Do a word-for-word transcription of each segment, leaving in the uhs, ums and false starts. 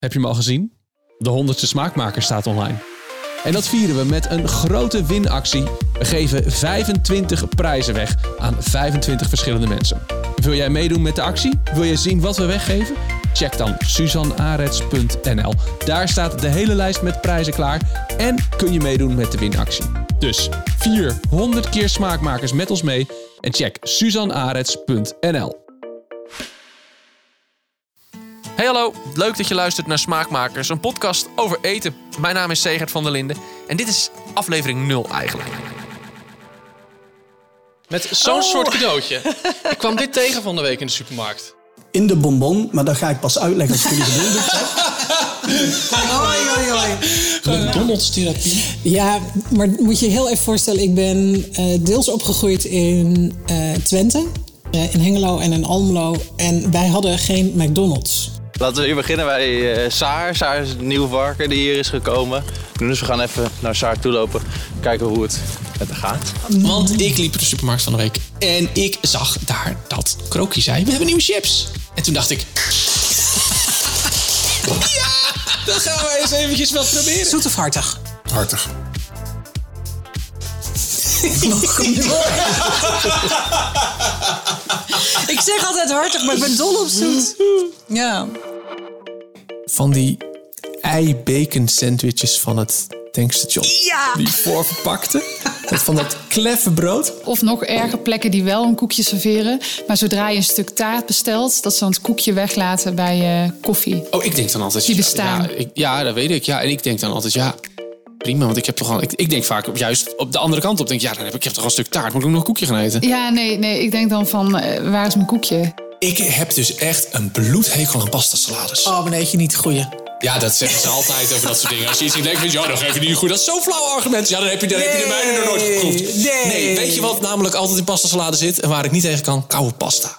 Heb je hem al gezien? De honderdste smaakmaker staat online. En dat vieren we met een grote winactie. We geven vijfentwintig prijzen weg aan vijfentwintig verschillende mensen. Wil jij meedoen met de actie? Wil je zien wat we weggeven? Check dan suzanne arets punt n l. Daar staat de hele lijst met prijzen klaar. En kun je meedoen met de winactie. Dus vier honderd keer smaakmakers met ons mee. En check suzanne arets punt n l. Hey hallo, leuk dat je luistert naar Smaakmakers, een podcast over eten. Mijn naam is Segert van der Linden en dit is aflevering nul eigenlijk. Met zo'n oh. soort cadeautje. Ik kwam dit tegen van de week in de supermarkt. In de bonbon, maar dat ga ik pas uitleggen als ik jullie bedoeld heb. Oei, oei, oei. McDonald's-therapie. Ja, maar moet je heel even voorstellen, ik ben uh, deels opgegroeid in uh, Twente, uh, in Hengelo en in Almelo. En wij hadden geen McDonald's. Laten we hier beginnen bij uh, Saar. Saar is een nieuw varken die hier is gekomen. Dus we gaan even naar Saar toe lopen. Kijken hoe het met haar gaat. Want ik liep de supermarkt van de week. En ik zag daar dat Krookje zei, we hebben nieuwe chips. En toen dacht ik... ja, dan gaan wij eens eventjes wel proberen. Zoet of hartig? Hartig. Ik zeg altijd hartig, maar ik ben dol op zoet. Ja. Van die ei-bacon sandwiches van het tankstation. Ja! Die voorverpakte. Met van dat kleffe brood. Of nog erger plekken die wel een koekje serveren. Maar zodra je een stuk taart bestelt, dat ze dan het koekje weglaten bij je koffie. Oh, ik denk dan altijd... Die bestaan. Ja, ik, ja, dat weet ik. Ja, en ik denk dan altijd, ja... prima, want ik heb toch al... Ik, ik denk vaak op, juist op de andere kant op. Denk ja, dan heb ik, ik heb toch al een stuk taart. Moet ik ook nog een koekje gaan eten? Ja, nee, nee. Ik denk dan van, uh, waar is mijn koekje? Ik heb dus echt een bloedhekel aan pasta salades. Oh, maar eet je niet de goeie. Ja, dat zeggen ze altijd over dat soort dingen. Als je iets niet lekker vindt, ja, dan geef je niet goed. Dat is zo'n flauw argument. Ja, dan heb je, dan nee, heb je de mijne nog nooit geproefd. Nee. nee, weet je wat namelijk altijd in pasta salade zit? En waar ik niet tegen kan? Koude pasta.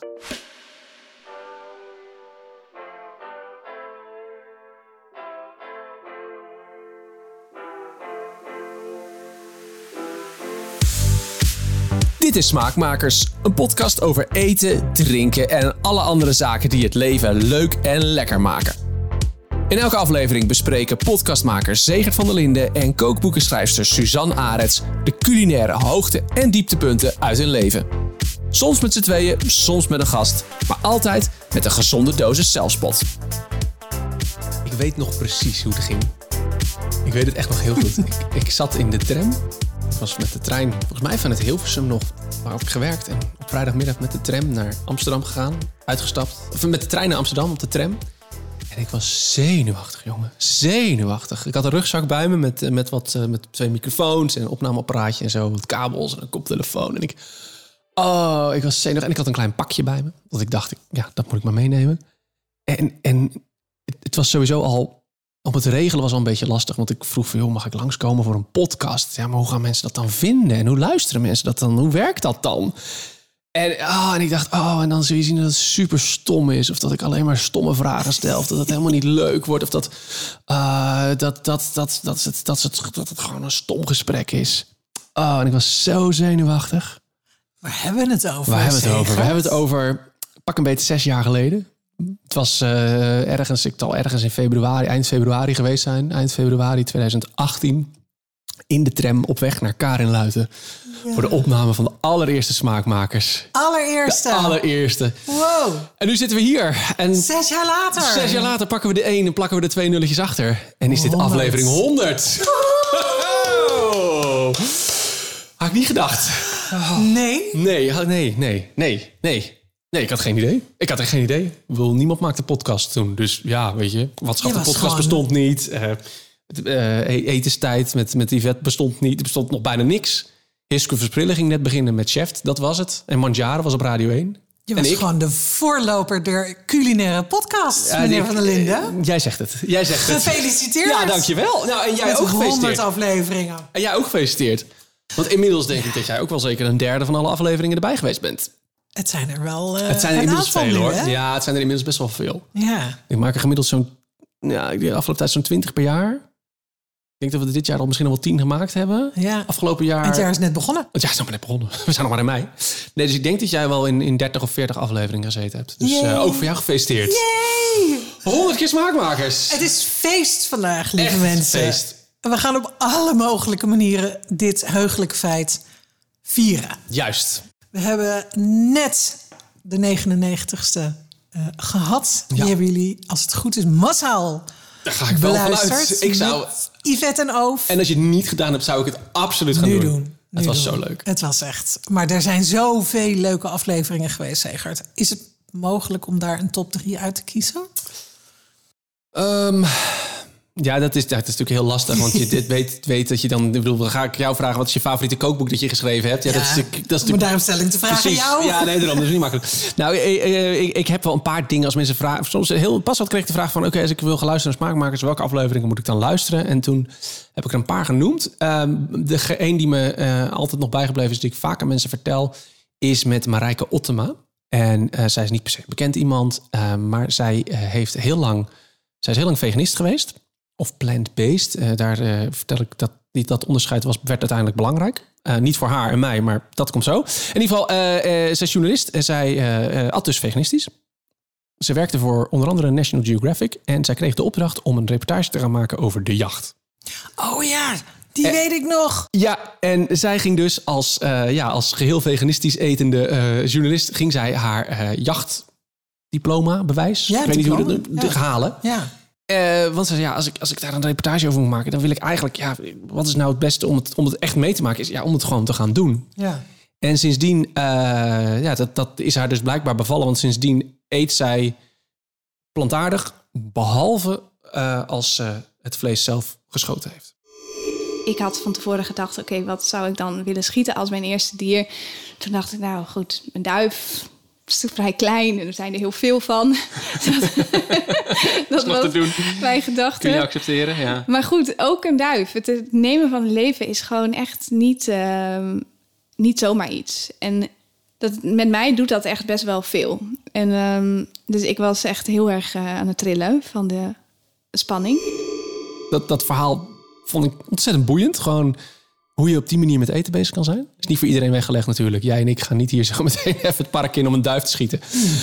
Dit is Smaakmakers, een podcast over eten, drinken en alle andere zaken die het leven leuk en lekker maken. In elke aflevering bespreken podcastmakers Segert van der Linden en kookboekenschrijfster Suzanne Arets de culinaire hoogte- en dieptepunten uit hun leven. Soms met z'n tweeën, soms met een gast, maar altijd met een gezonde dosis zelfspot. Ik weet nog precies hoe het ging. Ik weet het echt nog heel goed. ik, ik zat in de tram. Ik was met de trein, volgens mij vanuit Hilversum nog, waar heb ik gewerkt. En op vrijdagmiddag met de tram naar Amsterdam gegaan. Uitgestapt. Of met de trein naar Amsterdam op de tram. En ik was zenuwachtig, jongen. Zenuwachtig. Ik had een rugzak bij me met, met, wat, met twee microfoons en een opnameapparaatje en zo. Wat kabels en een koptelefoon. En ik, oh, ik was zenuwachtig. En ik had een klein pakje bij me. Want ik dacht, ja, dat moet ik maar meenemen. En, en het, het was sowieso al... Op het regelen was al een beetje lastig, want ik vroeg van, joh, mag ik langskomen voor een podcast? Ja, maar hoe gaan mensen dat dan vinden? En hoe luisteren mensen dat dan? Hoe werkt dat dan? En, oh, en ik dacht, oh, en dan zul je zien dat het super stom is. Of dat ik alleen maar stomme vragen stel. Of dat het helemaal niet leuk wordt. Of dat, uh, dat, dat, dat, dat, dat, het, dat, het, dat het gewoon een stom gesprek is. Oh, en ik was zo zenuwachtig. Waar hebben we het over? Waar hebben we het over? We hebben het over, pak een beetje zes jaar geleden. Het was uh, ergens, ik zal ergens in februari, eind februari geweest zijn. Eind februari tweeduizend achttien. In de tram op weg naar Karinluiten. Ja. Voor de opname van de allereerste Smaakmakers. Allereerste? De allereerste. Wow. En nu zitten we hier. En zes jaar later. Zes jaar later pakken we de één en plakken we de twee nulletjes achter. En is dit honderd. Aflevering honderd. Oh. Had ik niet gedacht. Oh. Nee? Nee, nee, nee, nee, nee. Nee, ik had geen idee. Ik had echt geen idee. Ik wil, niemand maakte podcast toen. Dus ja, weet je. Wat schat, de podcast gewoon... bestond niet. Uh, uh, etenstijd met, met Yvette bestond niet. Er bestond nog bijna niks. Hiske Versprillen ging net beginnen met Chef. Dat was het. En Mangiare was op Radio één. Je was en ik... gewoon de voorloper der culinaire podcast, ja, meneer ik, Van der Linden. Uh, jij zegt het. Jij zegt het. Gefeliciteerd. Ja, dankjewel. Nou, en jij met ook gefeliciteerd. honderd afleveringen. En jij ook gefeliciteerd. Want inmiddels denk ik dat jij ook wel zeker een derde van alle afleveringen erbij geweest bent. Het zijn er wel uh, Het zijn er inmiddels veel, nu, hoor. Hè? Ja, het zijn er inmiddels best wel veel. Ja. Ik maak er gemiddeld zo'n... Ja, de afgelopen tijd zo'n twintig per jaar. Ik denk dat we dit jaar al misschien al wel tien gemaakt hebben. Ja. Afgelopen jaar... Het jaar is net begonnen. Het jaar is nog maar net begonnen. We zijn nog maar in mei. Nee, dus ik denk dat jij wel in, in dertig of veertig afleveringen gezeten hebt. Dus uh, ook voor jou gefeliciteerd. Yay! honderd keer Smaakmakers. Het is feest vandaag, lieve Echt mensen. feest. We gaan op alle mogelijke manieren dit heugelijke feit vieren. Juist. We hebben net de negenennegentigste uh, gehad. Ja. Die hebben jullie, als het goed is, massaal Daar ga ik wel beluisterd. vanuit. Ik zou... Met Yvette en Oof. En als je het niet gedaan hebt, zou ik het absoluut gaan nu doen. doen. Nu Het was doen. zo leuk. Het was echt. Maar er zijn zoveel leuke afleveringen geweest, Segert. Is het mogelijk om daar een top drie uit te kiezen? Um, ja, dat is, dat is natuurlijk heel lastig. Want je dit weet, weet dat je dan... Ik bedoel, dan ga ik jou vragen... wat is je favoriete kookboek dat je geschreven hebt? Ja, Ja, dat is, natuurlijk- dat is maar natuurlijk... daarom stel ik de vraag Precies. aan jou. Ja, nee, daarom. Dat is niet makkelijk. Nou, ik, ik, ik heb wel een paar dingen als mensen vragen... Soms heel pas wat kreeg ik de vraag van... Oké, okay, als ik wil gaan luisteren naar Smaakmakers... welke afleveringen moet ik dan luisteren? En toen heb ik er een paar genoemd. Um, de een die me uh, altijd nog bijgebleven is... die ik vaak aan mensen vertel... is met Marijke Ottema. En uh, zij is niet per se bekend iemand... Uh, maar zij uh, heeft heel lang... Zij is heel lang veganist geweest... of plant-based. Uh, daar uh, vertel ik dat die, dat onderscheid was, werd uiteindelijk belangrijk. Uh, niet voor haar en mij, maar dat komt zo. In ieder geval, uh, uh, zij is journalist en zij uh, uh, at dus veganistisch. Ze werkte voor onder andere National Geographic... en zij kreeg de opdracht om een reportage te gaan maken over de jacht. Oh ja, die Eh, weet ik nog. Ja, en zij ging dus als, uh, ja, als geheel veganistisch etende uh, journalist... ging zij haar uh, jachtdiploma, bewijs, Ja, ik weet niet hoe diploma, dat, ja. halen... Ja. Uh, want ze zei, ja, als ik, als ik daar een reportage over moet maken... dan wil ik eigenlijk, ja, wat is nou het beste om het, om het echt mee te maken? Is ja, om het gewoon te gaan doen. Ja. En sindsdien, uh, ja, dat, dat is haar dus blijkbaar bevallen. Want sindsdien eet zij plantaardig... behalve uh, als ze het vlees zelf geschoten heeft. Ik had van tevoren gedacht, oké, okay, wat zou ik dan willen schieten als mijn eerste dier? Toen dacht ik, nou goed, een duif... is vrij klein en er zijn er heel veel van. dat dat nog was te doen. mijn gedachte. Kun je accepteren, ja. Maar goed, ook een duif. Het nemen van het leven is gewoon echt niet, uh, niet zomaar iets. En dat, met mij doet dat echt best wel veel. En um, dus ik was echt heel erg uh, aan het trillen van de spanning. Dat, dat verhaal vond ik ontzettend boeiend. Gewoon hoe je op die manier met eten bezig kan zijn. Is niet voor iedereen weggelegd natuurlijk. Jij en ik gaan niet hier zo meteen even het park in om een duif te schieten.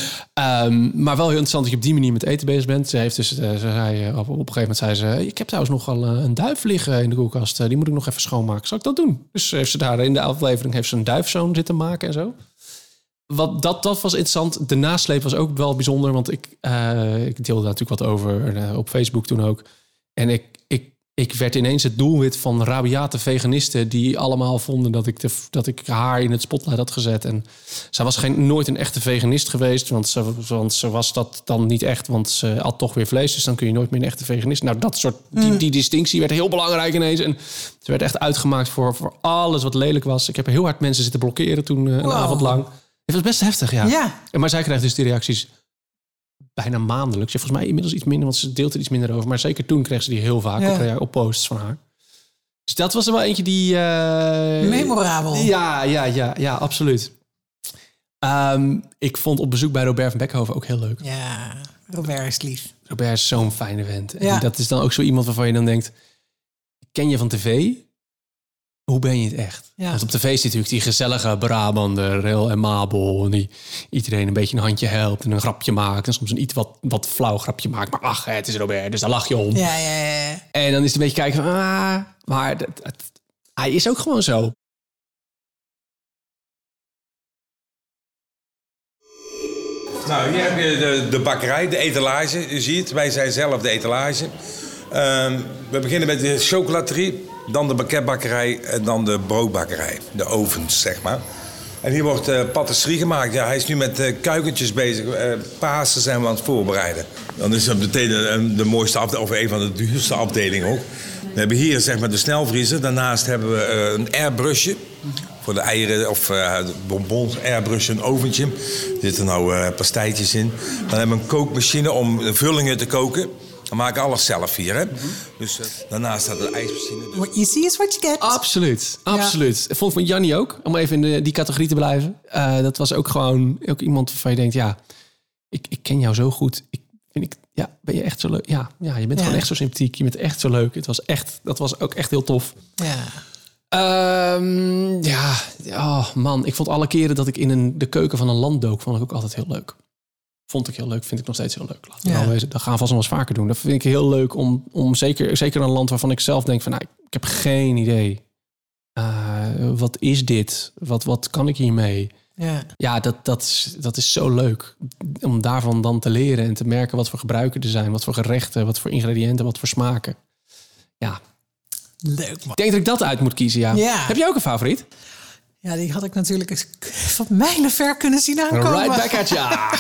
Mm. Um, maar wel heel interessant dat je op die manier met eten bezig bent. Ze heeft dus, uh, ze zei, uh, op, op een gegeven moment zei ze... ik heb trouwens nog wel uh, een duif liggen in de koelkast. Uh, die moet ik nog even schoonmaken. Zal ik dat doen? Dus heeft ze daar in de aflevering heeft ze een duifzoon zitten maken en zo. Wat, dat, dat was interessant. De nasleep was ook wel bijzonder. Want ik, uh, ik deelde daar natuurlijk wat over uh, op Facebook toen ook. En ik... ik Ik werd ineens het doelwit van rabiate veganisten... die allemaal vonden dat ik, de, dat ik haar in het spotlight had gezet. En zij was geen, nooit een echte veganist geweest... Want ze, want ze was dat dan niet echt, want ze at toch weer vlees... dus dan kun je nooit meer een echte veganist. Nou, dat soort, die, die distinctie werd heel belangrijk ineens. En ze werd echt uitgemaakt voor, voor alles wat lelijk was. Ik heb heel hard mensen zitten blokkeren toen uh, een Wow. avond lang. Het was best heftig, ja. Ja. Maar zij krijgt dus die reacties... bijna maandelijks. Ja, volgens mij inmiddels iets minder, want ze deelt er iets minder over. Maar zeker toen kreeg ze die heel vaak Ja. op, op posts van haar. Dus dat was er wel eentje die... Uh, Memorabel. Ja, ja, ja, ja, absoluut. Um, ik vond op bezoek bij Robert van Beckhoven ook heel leuk. Ja, Robert is lief. Robert is zo'n fijne vent. En Ja. dat is dan ook zo iemand waarvan je dan denkt... ken je van tv... hoe ben je het echt? Ja. Want op tv zit natuurlijk die gezellige Brabander, heel amabel... en die iedereen een beetje een handje helpt en een grapje maakt... en soms een iets wat, wat flauw grapje maakt. Maar ach, het is Robert, dus daar lach je om. Ja, ja, ja. En dan is het een beetje kijken van... ah, maar dat, het, hij is ook gewoon zo. Nou, hier heb je de, de bakkerij, de etalage. U ziet, wij zijn zelf de etalage. Uh, we beginnen met de chocolaterie, dan de banketbakkerij en dan de broodbakkerij. De ovens, zeg maar. En hier wordt uh, patisserie gemaakt. Ja, hij is nu met uh, kuikentjes bezig. Uh, Pasen zijn we aan het voorbereiden. Dan is het meteen de, de mooiste afdeling, of een van de duurste afdelingen ook. We hebben hier zeg maar de snelvriezer. Daarnaast hebben we uh, een airbrushje. Voor de eieren of uh, de bonbons, airbrush, een oventje. Er zitten nou uh, pastijtjes in. Dan hebben we een kookmachine om de vullingen te koken. We maken alles zelf hier, hè. Mm-hmm. Dus uh, daarnaast staat een ijsmachine. Dus... What you see is what you get. Absoluut, absoluut. Ja. Vond ik van Jannie ook, om even in de, die categorie te blijven. Uh, dat was ook gewoon ook iemand waarvan je denkt... ja, ik, ik ken jou zo goed. Ik vind ik, ja, ben je echt zo leuk? Ja, ja je bent ja. gewoon echt zo sympathiek. Je bent echt zo leuk. Het was echt, dat was ook echt heel tof. Ja. Um, ja, oh man, ik vond alle keren dat ik in een, de keuken van een land dook... vond ik ook altijd heel leuk. Vond ik heel leuk, vind ik nog steeds heel leuk. Laten we Ja. wel wezen. Dat gaan we vast nog eens vaker doen. Dat vind ik heel leuk om, om zeker, zeker een land waarvan ik zelf denk van... nou, ik heb geen idee. Uh, wat is dit? Wat, wat kan ik hiermee? Ja. Ja, dat, dat, is, dat is zo leuk. Om daarvan dan te leren en te merken wat voor gebruiken er zijn. Wat voor gerechten, wat voor ingrediënten, wat voor smaken. Ja. Leuk, man. Ik denk dat ik dat uit moet kiezen, ja. Ja. Heb jij ook een favoriet? Ja, die had ik natuurlijk eens van mijlenver kunnen zien aankomen. Right back at ya.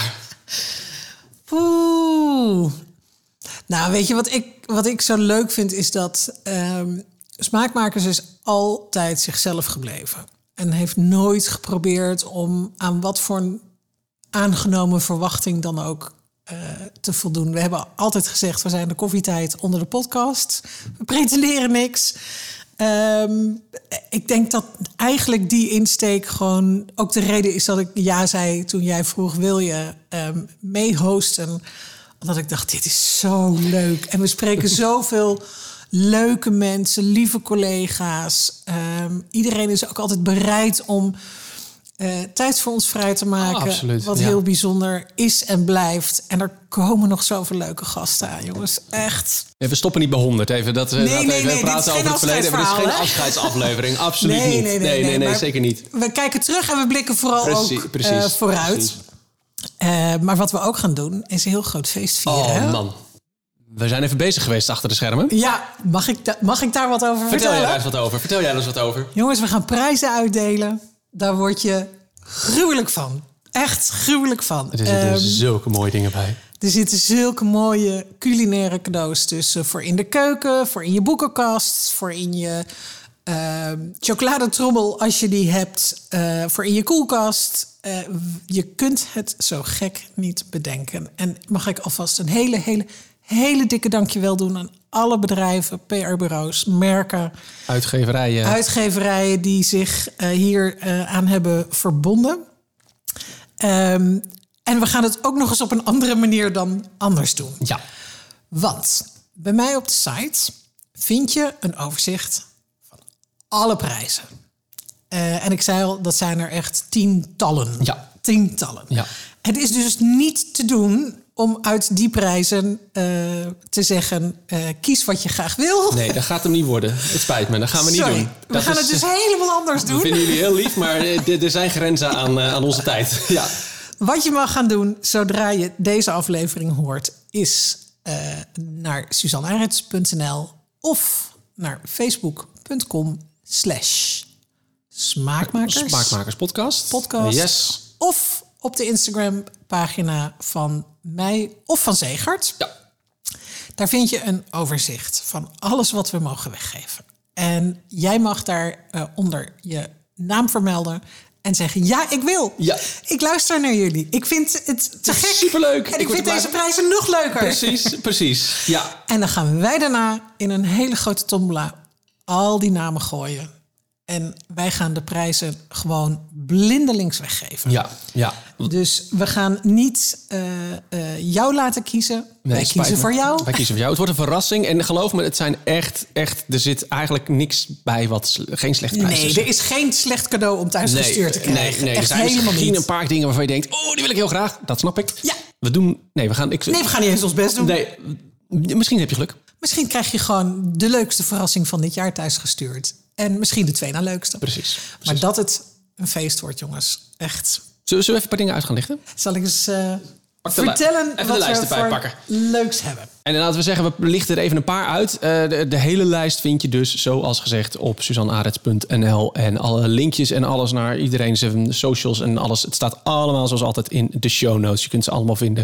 Oeh. Nou, weet je wat ik, wat ik zo leuk vind is dat um, Smaakmakers is altijd zichzelf gebleven. En heeft nooit geprobeerd om aan wat voor een aangenomen verwachting dan ook uh, te voldoen. We hebben altijd gezegd, we zijn de koffietijd onder de podcast. We pretenderen niks. Um, ik denk dat eigenlijk die insteek gewoon ook de reden is dat ik ja zei toen jij vroeg, wil je um, mee-hosten? Omdat ik dacht, dit is zo leuk. En we spreken zoveel leuke mensen, lieve collega's. Um, iedereen is ook altijd bereid om uh, tijd voor ons vrij te maken. Oh, absoluut, wat ja. heel bijzonder is en blijft. En er komen nog zoveel leuke gasten aan, jongens. Echt. We stoppen niet bij honderd. Even dat we Nee, dat nee, even nee, dit praten is over geen het verleden. Maar dit is geen afscheidsverhaal, hè? afscheidsaflevering. Absoluut Nee, niet. nee, nee, nee, nee, maar zeker niet. We kijken terug en we blikken vooral Precies, ook precies, uh, vooruit. precies. Uh, maar wat we ook gaan doen, is een heel groot feest vieren. Oh hè? man. We zijn even bezig geweest achter de schermen. Ja, mag ik, da- mag ik daar wat over Vertel vertellen? jij daar eens wat over. Vertel jij er eens wat over. Jongens, we gaan prijzen uitdelen. Daar word je gruwelijk van. Echt gruwelijk van. Er zitten Um, zulke mooie dingen bij. Er zitten zulke mooie culinaire cadeaus tussen. Voor in de keuken, voor in je boekenkast, voor in je uh, chocoladetrommel als je die hebt, uh, voor in je koelkast. Uh, je kunt het zo gek niet bedenken. En mag ik alvast een hele, hele, hele dikke dankjewel doen aan alle bedrijven, P R-bureaus, merken, Uitgeverijen. uitgeverijen die zich uh, hier uh, aan hebben verbonden. Um, en we gaan het ook nog eens op een andere manier dan anders doen. Ja. Want bij mij op de site vind je een overzicht van alle prijzen. Uh, en ik zei al, dat zijn er echt tientallen. Ja. Tientallen. Ja. Het is dus niet te doen om uit die prijzen uh, te zeggen, uh, kies wat je graag wil. Nee, dat gaat hem niet worden. Het spijt me, dat gaan we niet Sorry, doen. we Dat gaan is, het dus helemaal anders We doen. vinden jullie heel lief, maar er er zijn grenzen aan, uh, aan onze tijd. Ja. Wat je mag gaan doen zodra je deze aflevering hoort, is uh, naar suzannearets punt n l of naar facebook.com slash smaakmakers. Smaakmakers podcast. podcast. Yes. Of op de Instagram pagina van mij of van Zegert. Ja. Daar vind je een overzicht van alles wat we mogen weggeven. En jij mag daar uh, onder je naam vermelden en zeggen, ja, ik wil. Ja. Ik luister naar jullie. Ik vind het te gek. Superleuk. En ik, Ik word vind er deze blij prijzen nog leuker. Precies, precies. Ja. En dan gaan wij daarna in een hele grote tombola al die namen gooien. En wij gaan de prijzen gewoon blindelings weggeven. Ja, ja. Dus we gaan niet uh, uh, jou laten kiezen. Nee, wij spijt kiezen me. voor jou. Wij kiezen voor jou. Het wordt een verrassing. En geloof me, het zijn echt, echt... Er zit eigenlijk niks bij wat... sl- Geen slecht prijs Nee, is. er is geen slecht cadeau om thuis gestuurd te krijgen. Nee, nee. Er Echt zijn helemaal misschien niet. een paar dingen waarvan je denkt... Oh, die wil ik heel graag. Dat snap ik. Ja. We doen... Nee, we gaan... Ik, Nee, we gaan niet eens ons best doen. Nee, misschien heb je geluk. Misschien krijg je gewoon de leukste verrassing van dit jaar thuis gestuurd. En misschien de twee na leukste. Precies. Maar precies. dat het een feest wordt, jongens. Echt. Zullen we even een paar dingen uit gaan lichten? Zal ik eens uh, Pak de li- vertellen even de wat lijst we erbij voor pakken. leuks hebben. En laten we zeggen, we lichten er even een paar uit. Uh, de, de hele lijst vind je dus, zoals gezegd, op suzannearets punt n l. En alle linkjes en alles naar iedereen zijn socials en alles. Het staat allemaal zoals altijd in de show notes. Je kunt ze allemaal vinden.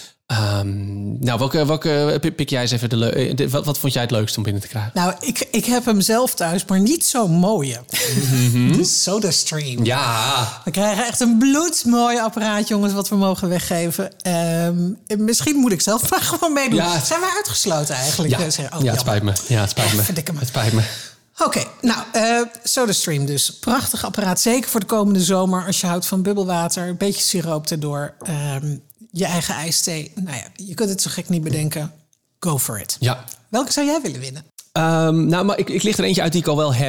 Um, nou, welke, welke pik jij eens even? De, leu- de, wat, wat vond jij het leukst om binnen te krijgen? Nou, ik, ik heb hem zelf thuis, maar niet zo'n mooie. De SodaStream. Ja. We krijgen echt een bloedmooi apparaat, jongens, wat we mogen weggeven. Um, misschien moet ik zelf maar gewoon meedoen. Ja. Zijn wij uitgesloten eigenlijk? Ja, We zeggen, oh, ja het spijt me. Ja, het spijt me. Verdikke me. Het spijt me. Oké, okay, nou, uh, SodaStream dus. Prachtig apparaat, zeker voor de komende zomer. Als je houdt van bubbelwater, een beetje siroop erdoor. Um, je eigen ijsthee. Nou ja, je kunt het zo gek niet bedenken. Go for it. Ja. Welke zou jij willen winnen? Um, nou, maar ik, ik licht er eentje uit die ik al wel heb.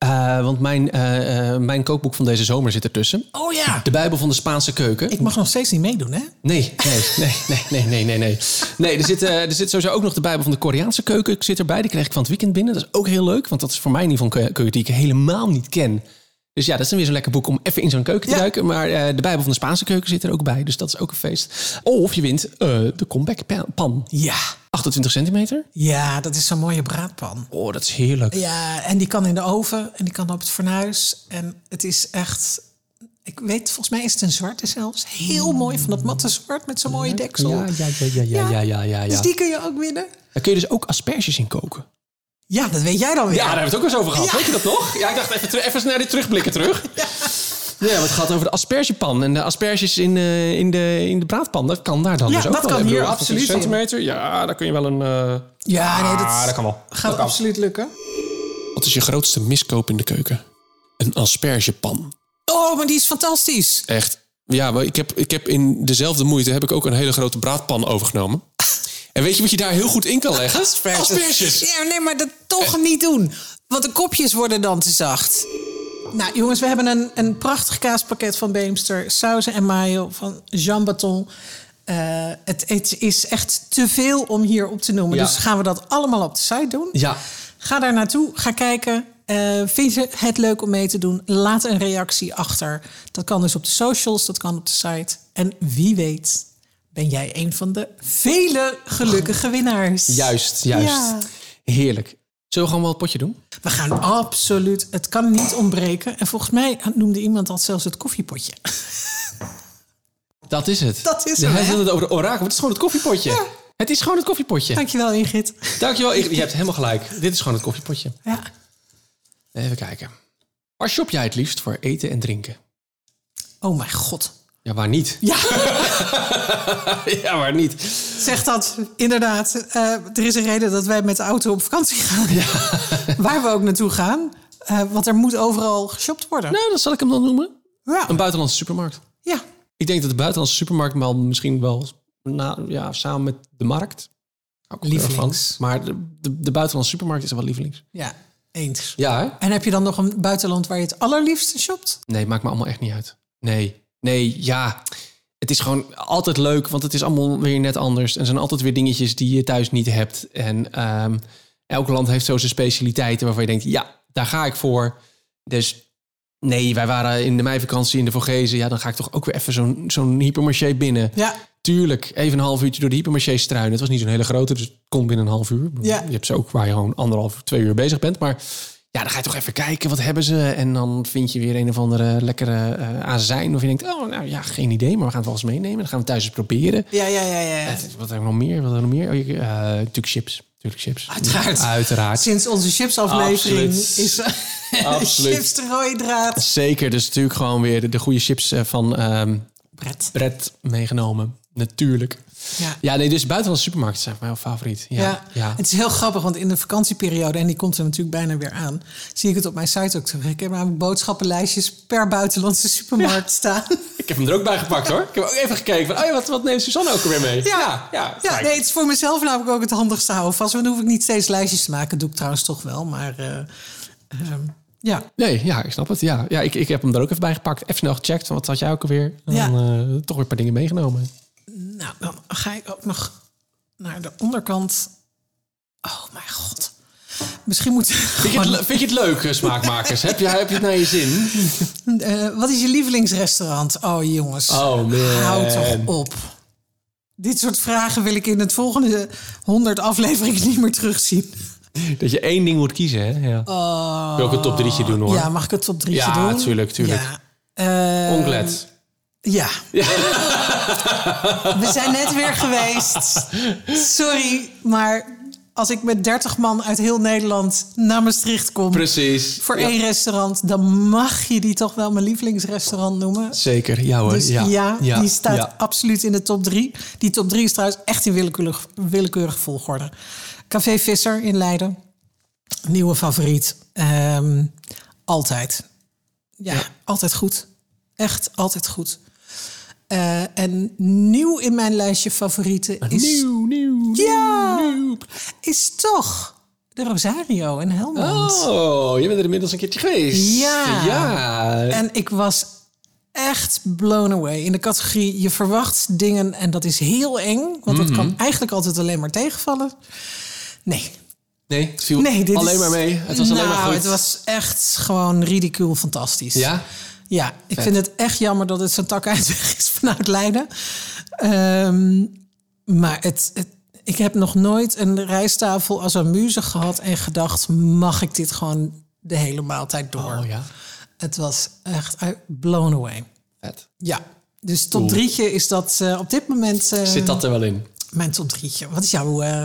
Uh, want mijn, uh, uh, mijn kookboek van deze zomer zit ertussen. Oh ja. De Bijbel van de Spaanse keuken. Ik mag nog steeds niet meedoen, hè? Nee, nee, nee, nee, nee, nee, nee. Nee, nee er, zit, uh, er zit sowieso ook nog de Bijbel van de Koreaanse keuken. Ik zit erbij, die kreeg ik van het weekend binnen. Dat is ook heel leuk, want dat is voor mij in ieder geval een keuken die ik helemaal niet ken. Dus ja, dat is dan weer zo'n lekker boek om even in zo'n keuken te ja. duiken. Maar uh, de Bijbel van de Spaanse keuken zit er ook bij. Dus dat is ook een feest. Of je wint uh, de comeback pan. Ja. achtentwintig centimeter. Ja, dat is zo'n mooie braadpan. Oh, dat is heerlijk. Ja, en die kan in de oven en die kan op het fornuis. En het is echt... Ik weet, volgens mij is het een zwarte zelfs. Heel mooi, van dat matte zwart met zo'n mooie deksel. Ja, ja, ja, ja, ja, ja, ja, ja, ja. Dus die kun je ook winnen. Daar kun je dus ook asperges in koken. Ja, dat weet jij dan weer. Ja, daar hebben we het ook eens over gehad. Ja. Weet je dat nog? Ja, ik dacht even, ter- even naar dit terugblikken terug. Ja. Ja, het gaat over de aspergepan. En de asperges in, uh, in, de, in de braadpan, dat kan daar dan ja, dus ook dat wel. kan hier bedoel, absoluut. Centimeter, ja, daar kun je wel een... Uh... Ja, nee, dat, ah, dat kan wel. Gaat dat kan. absoluut lukken. Wat is je grootste miskoop in de keuken? Een aspergepan. Oh, maar die is fantastisch. Echt. Ja, maar ik heb, ik heb in dezelfde moeite heb ik ook een hele grote braadpan overgenomen. En weet je wat je daar heel goed in kan leggen? Asperges. Asperges. Ja, nee, maar dat toch niet doen. Want de kopjes worden dan te zacht. Nou, jongens, we hebben een, een prachtig kaaspakket van Beemster. Sauzen en mayo van Jean Baton. Uh, het, het is echt te veel om hier op te noemen. Ja. Dus gaan we dat allemaal op de site doen. Ja. Ga daar naartoe, ga kijken. Uh, vind je het leuk om mee te doen? Laat een reactie achter. Dat kan dus op de socials, dat kan op de site. En wie weet ben jij een van de vele gelukkige winnaars. Juist, juist. Ja. Heerlijk. Zullen we gewoon wel het potje doen? We gaan absoluut, het kan niet ontbreken. En volgens mij noemde iemand dat zelfs het koffiepotje. Dat is het. Dat is ja, hem, hij hè? wilde het over de orakel. Het is gewoon het koffiepotje. Ja. Het is gewoon het koffiepotje. Dankjewel, Ingrid. Dankjewel, Ingrid. Je hebt helemaal gelijk. Dit is gewoon het koffiepotje. Ja. Even kijken. Waar shop jij het liefst voor eten en drinken? Oh mijn god. Ja, waar niet? Ja. Ja, waar niet? Zeg dat, inderdaad. Uh, er is een reden dat wij met de auto op vakantie gaan. Ja. Waar we ook naartoe gaan. Uh, want er moet overal geshopt worden. Nou, dat zal ik hem dan noemen. Ja. Een buitenlandse supermarkt. Ja. Ik denk dat de buitenlandse supermarkt wel misschien wel... Nou, ja, samen met de markt. Ook lievelings. Van. Maar de, de, de buitenlandse supermarkt is wel lievelings. Ja, eens. Ja, hè? En heb je dan nog een buitenland waar je het allerliefste shopt? Nee, maakt me allemaal echt niet uit. Nee, nee, ja. Het is gewoon altijd leuk, want het is allemaal weer net anders. En er zijn altijd weer dingetjes die je thuis niet hebt. En um, elk land heeft zo zijn specialiteiten waarvan je denkt... ja, daar ga ik voor. Dus nee, wij waren in de meivakantie in de Vogezen. Ja, dan ga ik toch ook weer even zo'n, zo'n hypermarché binnen. Ja. Tuurlijk, even een half uurtje door de hypermarché struinen. Het was niet zo'n hele grote, dus het komt binnen een half uur. Ja. Je hebt ze ook waar je gewoon anderhalf, twee uur bezig bent. Maar ja, dan ga je toch even kijken, wat hebben ze? En dan vind je weer een of andere lekkere uh, azijn. Of je denkt, oh, nou ja, geen idee, maar we gaan het wel eens meenemen. Dan gaan we thuis eens proberen. Ja, ja, ja. ja. Uh, wat hebben we nog meer? Wat hebben we nog meer? Uh, natuurlijk chips. Natuurlijk chips. Uiteraard. Uiteraard. Sinds onze chipsaflevering Absoluut. is Absoluut. chips de rode draad. Zeker, dus natuurlijk gewoon weer de, de goede chips van um, Brett. Brett meegenomen. Natuurlijk. Ja. Ja, nee, dus buitenlandse supermarkten zijn mijn favoriet. Ja, Ja, ja. Het is heel grappig, want in de vakantieperiode... en die komt er natuurlijk bijna weer aan... zie ik het op mijn site ook terug. Ik heb namelijk boodschappenlijstjes per buitenlandse supermarkt ja. staan. Ik heb hem er ook bij gepakt, hoor. Ik heb ook even gekeken van... oh ja, wat, wat neemt Suzanne ook weer mee? Ja, ja, ja, ja nee, het is voor mezelf namelijk ook het handigste houden vast. Dan hoef ik niet steeds lijstjes te maken. Dat doe ik trouwens toch wel, maar... Uh, uh, ja. Nee, ja, ik snap het. Ja, ja ik, ik heb hem er ook even bij gepakt. Even snel gecheckt, van wat had jij ook alweer? En ja. dan uh, toch weer een paar dingen meegenomen. Nou, dan ga ik ook nog naar de onderkant. Oh mijn god. Misschien moet... Vind je het, vind je het leuk, smaakmakers? heb, je, heb je het naar je zin? Uh, wat is je lievelingsrestaurant? Oh jongens, oh, man. Houd toch op. Dit soort vragen wil ik in het volgende honderd afleveringen niet meer terugzien. Dat je één ding moet kiezen, hè? Ja. Oh. Wil ik een top drietje doen, hoor? Ja, mag ik het top drietje ja, doen? Ja, tuurlijk, tuurlijk. Ja. Uh, Onglet. Ja. ja. We zijn net weer geweest. Sorry, maar als ik met dertig man uit heel Nederland naar Maastricht kom... Precies. Voor ja. één restaurant, dan mag je die toch wel mijn lievelingsrestaurant noemen. Zeker, ja hoor. Dus ja, ja, ja die staat ja. absoluut in de top drie. Die top drie is trouwens echt in willekeurig, willekeurig volgorde. Café Visser in Leiden. Nieuwe favoriet. Um, altijd. Ja, ja, altijd goed. Echt altijd goed. Uh, en nieuw in mijn lijstje favorieten is... Nieuw, nieuw, ja, nieuw. is toch de Rosario in Helmond. Oh, je bent er inmiddels een keertje geweest. Ja. ja. En ik was echt blown away. In de categorie, je verwacht dingen en dat is heel eng. Want Mm-hmm. dat kan eigenlijk altijd alleen maar tegenvallen. Nee. Nee, het viel nee dit alleen is, maar mee. Het was alleen nou, maar goed. het was echt gewoon ridicuul fantastisch. Ja? Ja, ik Vet. vind het echt jammer dat het zo'n tak uitweg is vanuit Leiden. Um, maar het, het, ik heb nog nooit een rijsttafel als een muze gehad en gedacht, mag ik dit gewoon de hele maaltijd door? Oh ja. Het was echt blown away. Vet. Ja, dus top Cool. drietje is dat uh, op dit moment... Uh, Zit dat er wel in? Mijn top drietje. Wat is jouw... Uh...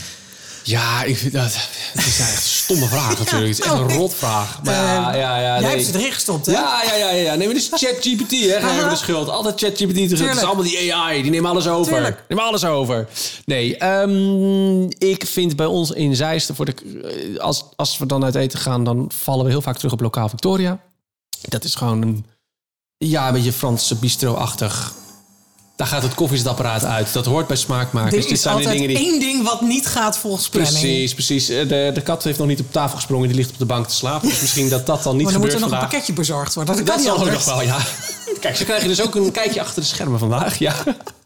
Ja, ik vind dat... Het is echt een stomme vraag natuurlijk. Het is echt een rotvraag. Maar ja, Uh, ja, ja. Jij Nee. hebt ze erin gestopt, hè? Ja, ja, ja, ja. Nee, maar dit is ChatGPT, hè. Ga je de schuld. Altijd ChatGPT terug. Het is allemaal die A I. Die nemen alles over. Tuurlijk. Die nemen alles over. Nee, um, ik vind bij ons in Zeist... Voor de, als, als we dan uit eten gaan, dan vallen we heel vaak terug op Lokaal Victoria. Dat is gewoon een... Ja, een beetje Franse bistro-achtig. Daar gaat het koffiezetapparaat uit. Dat hoort bij smaakmakers. Er Dit is zijn de altijd dingen die... één ding wat niet gaat volgens planning. Precies, precies. De, de kat heeft nog niet op tafel gesprongen. Die ligt op de bank te slapen. Dus misschien dat dat dan niet Maar dan moet gebeurt er nog vandaag. een pakketje bezorgd worden. Dat, Dat kan zal niet ook anders. nog wel, ja. Kijk, ze krijgen dus ook een kijkje achter de schermen vandaag. Ja.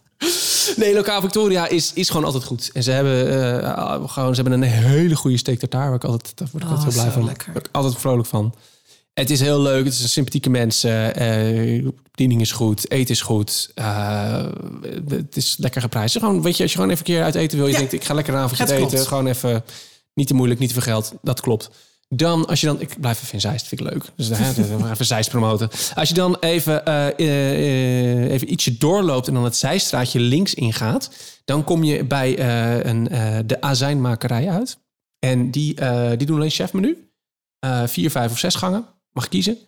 Nee, Lokaal Victoria is, is gewoon altijd goed. En ze hebben, uh, gewoon, ze hebben een hele goede steak tartare. Waar ik altijd, daar word ik altijd Oh, heel blij zo van. lekker. Daar word ik altijd vrolijk van. Het is heel leuk. Het is een sympathieke mensen. Uh, bediening is goed. Eten is goed. Uh, het is lekker geprijsd. Gewoon, weet je, als je gewoon even een keer uit eten wil. Je Ja. denkt, ik ga lekker een avondje Het eten. klopt. Gewoon even niet te moeilijk, niet te veel geld. Dat klopt. Dan, als je dan... Ik blijf even in Zeist, vind ik leuk. Dus hè, even Zeist promoten. Als je dan even, uh, uh, uh, even ietsje doorloopt... en dan het Zeiststraatje links ingaat... dan kom je bij uh, een, uh, de azijnmakerij uit. En die, uh, die doen alleen chefmenu. Uh, vier, vijf of zes gangen. Mag je kiezen.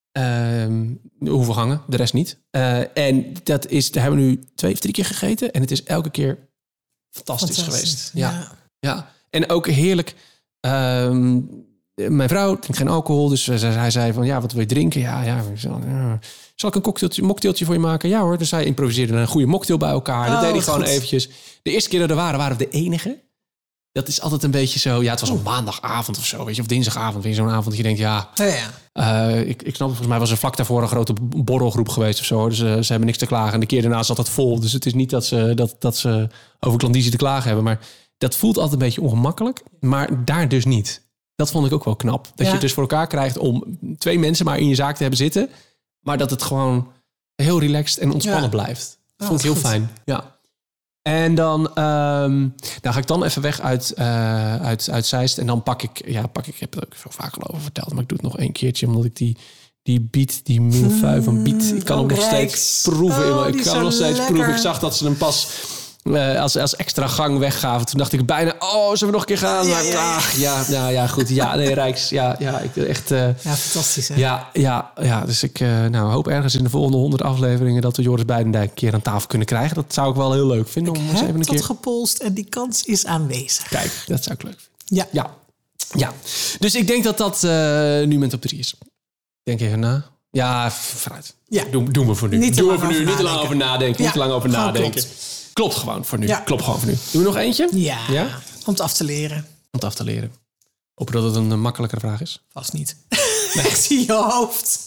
Uh, hoeveel gangen, de rest niet. Uh, en dat is, daar hebben we nu twee of drie keer gegeten. En het is elke keer fantastisch, Fantastisch, geweest. Ja. ja. ja. En ook heerlijk... Um, mijn vrouw drinkt geen alcohol, dus hij zei van, ja, wat wil je drinken? Ja, ja, ja. Zal ik een cocktailtje, mocktailtje voor je maken? Ja hoor, dus hij improviseerde een goede mocktail bij elkaar. Dat Oh, deed hij gewoon goed. eventjes. De eerste keer dat we er waren, waren we de enige. Dat is altijd een beetje zo, ja, het was een maandagavond of zo, weet je, of dinsdagavond. Weer zo'n avond dat je denkt, ja, Ja, ja. uh, ik, ik snap het, volgens mij was er vlak daarvoor een grote borrelgroep geweest of zo. Dus uh, ze hebben niks te klagen. En de keer daarna zat het vol. Dus het is niet dat ze, dat, dat ze over klandizie te klagen hebben. Maar dat voelt altijd een beetje ongemakkelijk. Maar daar dus niet. Dat vond ik ook wel knap. Dat Ja. je het dus voor elkaar krijgt om twee mensen maar in je zaak te hebben zitten. Maar dat het gewoon heel relaxed en ontspannen Ja. blijft. Dat Oh, vond ik heel goed. fijn. Ja. En dan, um, nou ga ik dan even weg uit, uh, uit, uit Zeist. En dan pak ik, ja, pak ik, ik heb het ook zo vaak al over verteld. Maar ik doe het nog één keertje, omdat ik die, die biet, die milfui van biet, ik kan oh, hem nog Rijks. steeds proeven. Oh, ik die is kan hem zo nog steeds lekker. proeven. Ik zag dat ze hem pas uh, als, als extra gang weggaven. Toen dacht ik bijna, oh, zullen we nog een keer gaan? Ja, Maar, ja, ja. ach, ja, ja, ja, goed. Ja, nee, Rijks. Ja, ja, ik wil echt... Uh, Ja, fantastisch, hè? ja, ja, ja, dus ik uh, nou, hoop ergens in de volgende honderd afleveringen... dat we Joris Beidendijk een keer aan tafel kunnen krijgen. Dat zou ik wel heel leuk vinden. Om eens even Heb een dat keer... gepolst en die kans is aanwezig. Kijk, dat zou ik leuk vinden. Ja. Ja, ja. Dus ik denk dat dat uh, nu mijn top drie is. Denk even na. Ja, vooruit. Ja. Doen, doen we voor nu. Niet te doen we lang voor nu. over Niet te lang nadenken. over nadenken. Ja, Niet te lang over gewoon nadenken. klopt. Klopt gewoon voor nu. Ja. Klopt gewoon voor nu. Doen we nog eentje? Ja, Ja? om het af te leren. Om het af te leren. Hoop dat het een uh, makkelijkere vraag is. Vast niet. Ik zie je hoofd.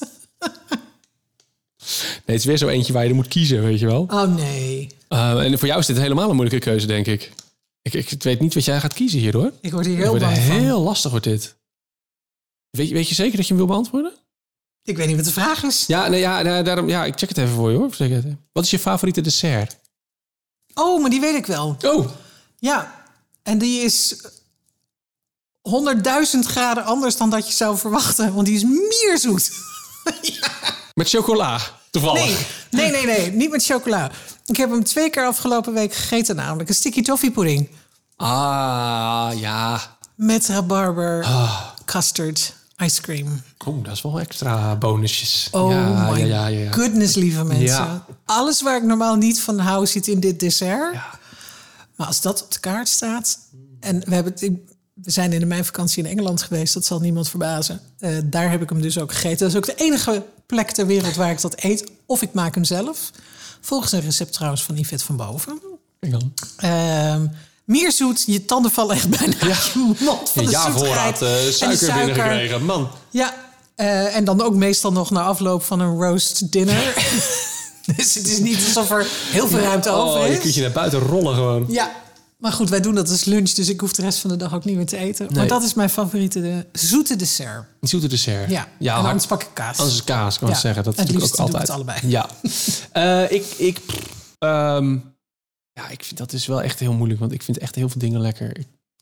Nee, het is weer zo eentje waar je er moet kiezen, weet je wel. Oh nee. Uh, en voor jou is dit helemaal een moeilijke keuze, denk ik. Ik, ik weet niet wat jij gaat kiezen hier, hoor. Ik word hier Het heel wordt bang van. heel lastig, wordt dit. Weet, je- weet je zeker dat je hem wil beantwoorden? Ik weet niet wat de vraag is. Ja, nee, ja, nee, daarom, ja, ik check het even voor je, hoor. Check het even. Wat is je favoriete dessert? Oh, maar die weet ik wel. Oh, Ja, en die is honderdduizend graden anders dan dat je zou verwachten. Want die is mierzoet. met chocola, toevallig. Nee, nee, nee, nee, niet met chocola. Ik heb hem twee keer afgelopen week gegeten, namelijk een sticky toffee pudding. Ah, ja. Met rabarber, custard, ice cream. Oeh, dat is wel extra bonusjes. Oh ja, my ja, ja, ja, ja. goodness, lieve mensen. Ja. Alles waar ik normaal niet van hou zit in dit dessert. Ja. Maar als dat op de kaart staat... En we, hebben het, ik, we zijn in de meivakantie in Engeland geweest. Dat zal niemand verbazen. Uh, daar heb ik hem dus ook gegeten. Dat is ook de enige plek ter wereld waar ik dat eet. Of ik maak hem zelf. Volgens een recept trouwens van Yvette van Boven. Kijk dan. Uh, Meer zoet, je tanden vallen echt bijna ja. uit je mond van de ja, zoetigheid. voorraad uh, suiker, suiker binnengekregen, man. Ja, uh, en dan ook meestal nog na afloop van een roast dinner. Dus het is niet alsof er heel veel ruimte oh, over is. Je kunt je naar buiten rollen gewoon. Ja, maar goed, wij doen dat als lunch, dus ik hoef de rest van de dag ook niet meer te eten. Nee. Maar dat is mijn favoriete de zoete dessert. Zoete dessert. Ja, ja en anders pak ik kaas. Anders kaas, kan ik ja. zeggen. Dat het doe ik ook altijd. Doe ik het allebei. Ja, uh, ik... ik um, Ja, ik vind dat is wel echt heel moeilijk, want ik vind echt heel veel dingen lekker.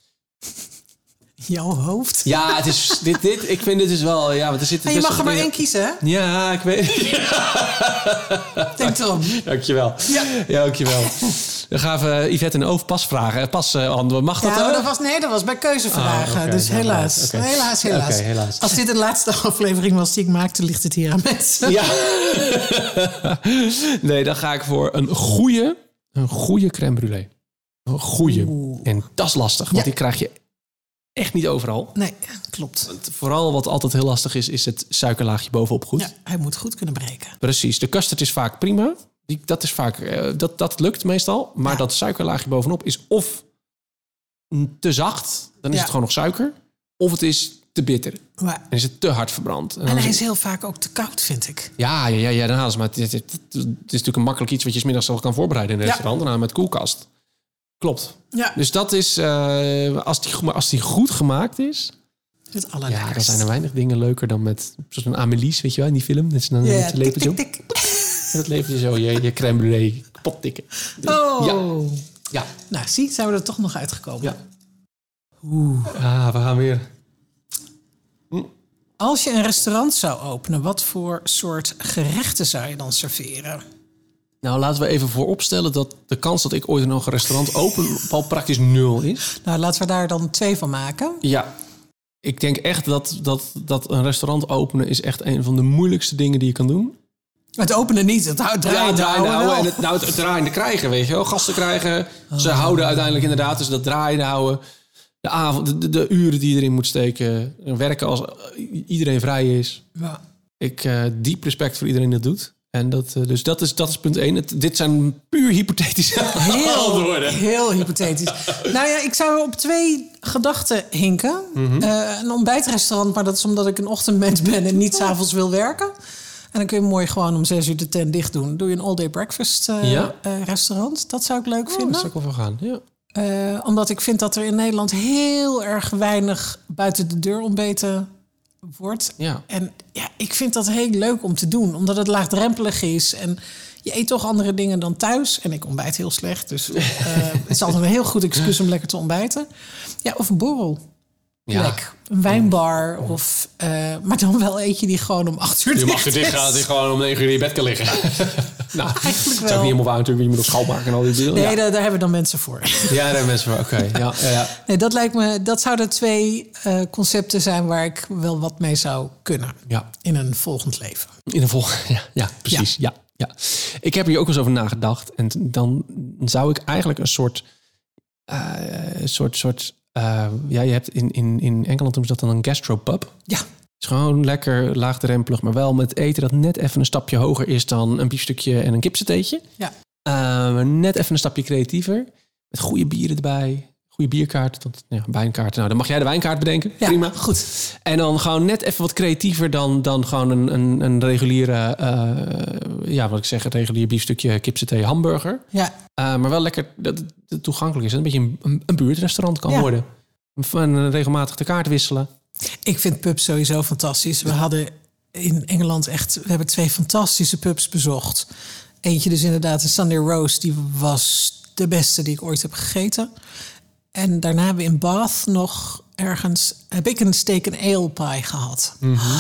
Jouw hoofd? Ja, het is dit, dit. Ik vind dit is wel. Ja, want er zit. En je mag er maar één kiezen, hè? Ja, ik weet. Denk erom. Dankjewel. Ja, ja dankjewel. Dan gaan we Yvette een overpas vragen. Pas uh, antwoord. Mag dat? Ja, ook? dat was nee, dat was bij keuzevragen. Oh, okay. Dus helaas, okay. helaas, helaas. Okay, helaas. Als dit de laatste aflevering was die ik maakte, ligt het hier aan mensen. Ja. Nee, dan ga ik voor een goede. Een goede crème brûlée. Een goede. Oeh. En dat is lastig, want ja. die krijg je echt niet overal. Nee, klopt. Want vooral wat altijd heel lastig is, is het suikerlaagje bovenop goed. Ja, hij moet goed kunnen breken. Precies. De custard is vaak prima. Die, dat, is vaak, uh, dat, dat lukt meestal. Maar ja. dat suikerlaagje bovenop is of te zacht, dan is ja. het gewoon nog suiker. Of het is te bitter. Maar, en is het te hard verbrand. En, en hij is heel vaak ook te koud, vind ik. Ja, ja, ja, ja dan halen ze maar. Het, het, het, het is natuurlijk een makkelijk iets wat je 's middags al kan voorbereiden in een ja. restaurant. En dan met koelkast. Klopt. Ja. Dus dat is, uh, als, die, als die goed gemaakt is... Het allerlekkerst. Ja, dan zijn er weinig dingen leuker dan met... Zoals een Amélie, weet je wel, in die film. Dat is dan ja, met je lepeltje. Tik, tik, tik. Dat lepeltje zo, je, je crème brûlée kapot tikken. Oh. Ja. ja. Nou, zie, zijn we er toch nog uitgekomen. Ja. Oeh. Ah, we gaan weer... Hm. Als je een restaurant zou openen, wat voor soort gerechten zou je dan serveren? Nou, laten we even vooropstellen dat de kans dat ik ooit nog een restaurant open al praktisch nul is. Nou, laten we daar dan twee van maken. Ja, ik denk echt dat, dat, dat een restaurant openen is echt een van de moeilijkste dingen die je kan doen. Het openen niet, het draaiende ja, het draaiende houden. houden en het, nou, het, het draaiende krijgen, weet je wel. Gasten krijgen, oh. ze houden uiteindelijk inderdaad, dus dat draaiende houden. De, avond, de, de, de uren die je erin moet steken. Werken als iedereen vrij is. Ja. Ik uh, diep respect voor iedereen die dat doet. En dat, uh, dus dat is, dat is punt één. Het, dit zijn puur hypothetische heel, antwoorden. Heel hypothetisch. Nou ja, ik zou op twee gedachten hinken. Mm-hmm. Uh, een ontbijtrestaurant, maar dat is omdat ik een ochtendmens ben en niet 's avonds wil werken. En dan kun je mooi gewoon om zes uur de tent dicht doen. Doe je een all-day breakfast uh, ja. uh, restaurant. Dat zou ik leuk oh, vinden. Dat zou ik wel van gaan, ja. Uh, omdat ik vind dat er in Nederland heel erg weinig buiten de deur ontbeten wordt. Ja. En ja, ik vind dat heel leuk om te doen. Omdat het laagdrempelig is. En je eet toch andere dingen dan thuis. En ik ontbijt heel slecht. Dus uh, het is altijd een heel goed excuus om lekker te ontbijten. Ja, of een borrel. Ja. Lek. Een wijnbar. Oh. Of, uh, maar dan wel eentje die gewoon om acht uur je dicht mag er dicht gaan, die gewoon om negen uur in je bed kan liggen. Nou, eigenlijk wel. Dat is ook niet helemaal waar natuurlijk. Je moet nog schoonmaken en al die dingen. Nee, ja. daar, daar hebben we dan mensen voor. Ja, daar hebben mensen voor. Oké. Okay. Ja, ja, ja. Nee, dat lijkt me. Dat zouden twee uh, concepten zijn waar ik wel wat mee zou kunnen. Ja. In een volgend leven. In een volgend. Ja, ja, precies. Ja. Ja, ja. Ik heb hier ook eens over nagedacht. En dan zou ik eigenlijk een soort, uh, soort, soort. Uh, ja, je hebt in, in, in Engeland doen ze dat dan een gastropub. Ja. Het is gewoon lekker laagdrempelig, maar wel met eten dat net even een stapje hoger is dan een biefstukje en een kipsateetje. Ja. Uh, net even een stapje creatiever. Met goede bieren erbij. Goede bierkaart. Dat, ja, wijnkaart. Nou, dan mag jij de wijnkaart bedenken. Ja, prima. Goed. En dan gewoon net even wat creatiever dan, dan gewoon een, een, een reguliere, uh, ja, wat ik zeg, een regulier biefstukje kipsaté hamburger. Ja. Uh, maar wel lekker dat het toegankelijk is. Dat een beetje een, een buurtrestaurant kan ja. worden. Van regelmatig de kaart wisselen. Ik vind pubs sowieso fantastisch. We hadden in Engeland echt... We hebben twee fantastische pubs bezocht. Eentje dus inderdaad, een Sunday Roast. Die was de beste die ik ooit heb gegeten. En daarna hebben we in Bath nog ergens... heb ik een steak and ale pie gehad. Mm-hmm.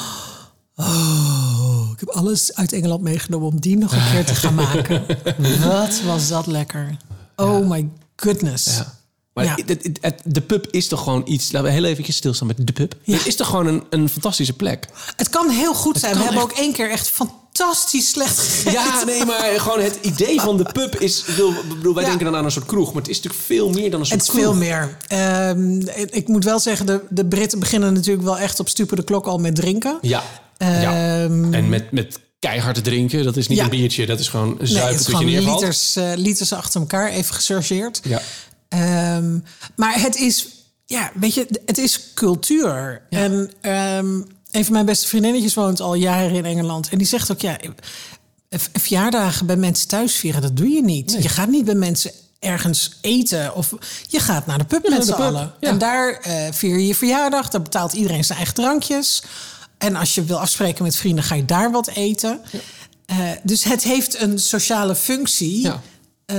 Oh, ik heb alles uit Engeland meegenomen om die nog een keer te gaan maken. Wat was dat lekker. Oh ja. My goodness. Ja. Maar ja. het, het, het, de pub is toch gewoon iets... Laten we heel even stilstaan met de pub. Ja. Het is toch gewoon een, een fantastische plek. Het kan heel goed het zijn. We hebben echt... ook één keer echt fantastisch slecht gegeten. Ja, nee, maar gewoon het idee van de pub is... Ik bedoel, wij ja. denken dan aan een soort kroeg. Maar het is natuurlijk veel meer dan een soort kroeg. Het is kroeg. veel meer. Um, ik moet wel zeggen, de, de Britten beginnen natuurlijk wel echt op stupen de klok al met drinken. Ja, um, ja. En met... met keihard te drinken. Dat is niet ja. een biertje. Dat is gewoon zuipen nee, tot je neervalt. Liters, uh, liters achter elkaar, even gechargeerd. Ja. Um, maar het is, ja, weet je, het is cultuur. Ja. En um, een van mijn beste vriendinnetjes woont al jaren in Engeland. En die zegt ook, ja, verjaardagen bij mensen thuis vieren, dat doe je niet. Nee. Je gaat niet bij mensen ergens eten. Of je gaat naar de pub ja, met z'n allen. Ja. En daar uh, vier je je verjaardag. Daar betaalt iedereen zijn eigen drankjes. En als je wil afspreken met vrienden, ga je daar wat eten. Ja. Uh, dus het heeft een sociale functie. Ja. Uh,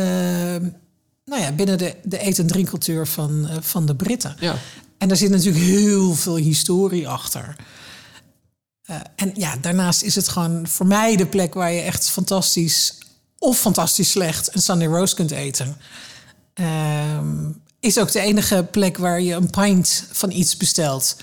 nou ja, binnen de, de eet- en drinkcultuur van, uh, van de Britten. Ja. En daar zit natuurlijk heel veel historie achter. Uh, en ja, daarnaast is het gewoon voor mij de plek waar je echt fantastisch of fantastisch slecht een Sunday roast kunt eten. Uh, is ook de enige plek waar je een pint van iets bestelt.